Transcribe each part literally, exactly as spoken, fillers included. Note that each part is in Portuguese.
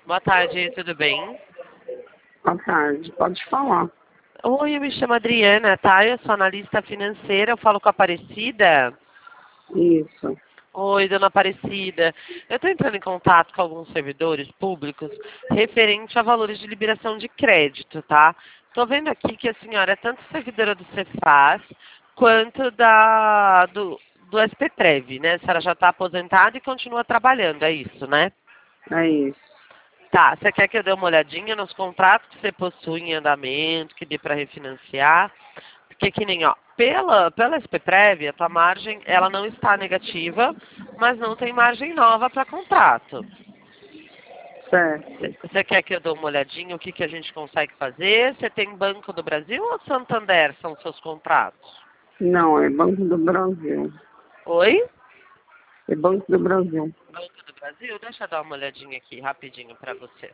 Boa tarde, tudo bem? Boa tarde, pode falar. Oi, eu me chamo Adriana, tá? Eu sou analista financeira, eu falo com a Aparecida. Isso. Oi, dona Aparecida. Eu estou entrando em contato com alguns servidores públicos referente a valores de liberação de crédito, tá? Estou vendo aqui que a senhora é tanto servidora do Cefaz quanto da, do, do S P Prev, né? A senhora já está aposentada e continua trabalhando, é isso, né? É isso. Tá, você quer que eu dê uma olhadinha nos contratos que você possui em andamento, que dê para refinanciar? Porque que nem, ó, pela, pela S P Prev, a tua margem, ela não está negativa, mas não tem margem nova para contrato. Certo. Você quer que eu dê uma olhadinha o que, que a gente consegue fazer? Você tem Banco do Brasil ou Santander são seus contratos? Não, é Banco do Brasil. Oi? É Banco do Brasil. Banco do Brasil? Deixa eu dar uma olhadinha aqui rapidinho para você.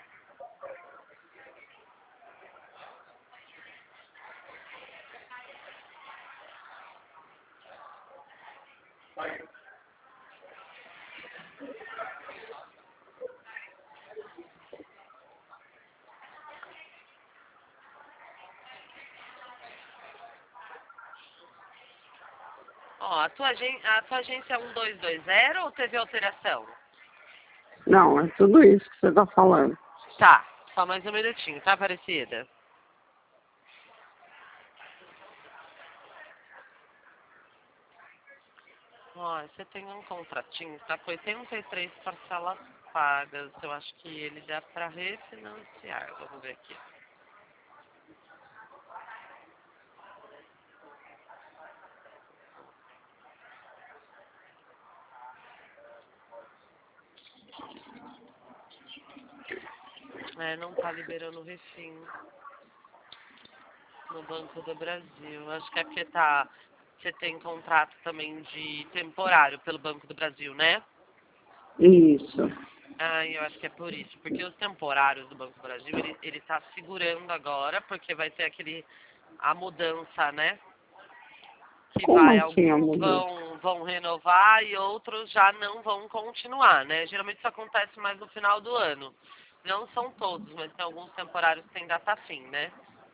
Ó, a tua, agen- a tua agência é um dois dois zero ou teve alteração? Não, é tudo isso que você está falando. Tá, só mais um minutinho, tá, Aparecida? Ó, você tem um contratinho, tá com oitenta e três parcelas pagas. Eu acho que ele dá para refinanciar. Vamos ver aqui. É, não tá liberando o refim no Banco do Brasil. Acho que é porque tá. Você tem contrato também de temporário pelo Banco do Brasil, né? Isso. Ah, eu acho que é por isso. Porque os temporários do Banco do Brasil, ele, ele tá segurando agora, porque vai ter aquele. A mudança, né? Que Como vai, assim a alguns mudança? vão, vão renovar e outros já não vão continuar, né? Geralmente isso acontece mais no final do ano. Não são todos, mas tem alguns temporários que tem data fim, né?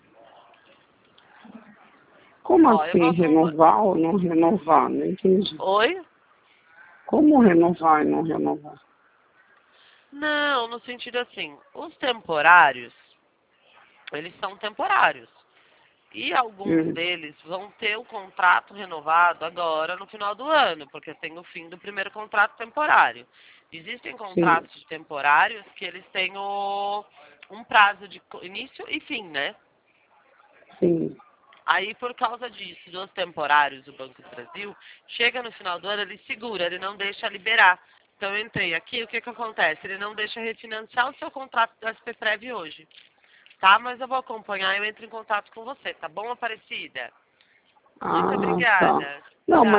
Como Ó, eu assim vou com... renovar ou não renovar? Não entendi. Oi? Como renovar e não renovar? Não, no sentido assim, os temporários, eles são temporários. E alguns Hum, deles vão ter o contrato renovado agora no final do ano, porque tem o fim do primeiro contrato temporário. Existem sim, contratos temporários que eles têm o, um prazo de co- início e fim, né? sim. Aí, por causa disso, dos temporários do Banco do Brasil, chega no final do ano, ele segura, ele não deixa liberar. Então, eu entrei aqui, o que que acontece? Ele não deixa refinanciar o seu contrato da S P Prev hoje. Tá? Mas eu vou acompanhar, eu entro em contato com você, tá bom, Aparecida? Muito Ah, tá. obrigada. Não, mas Tchau.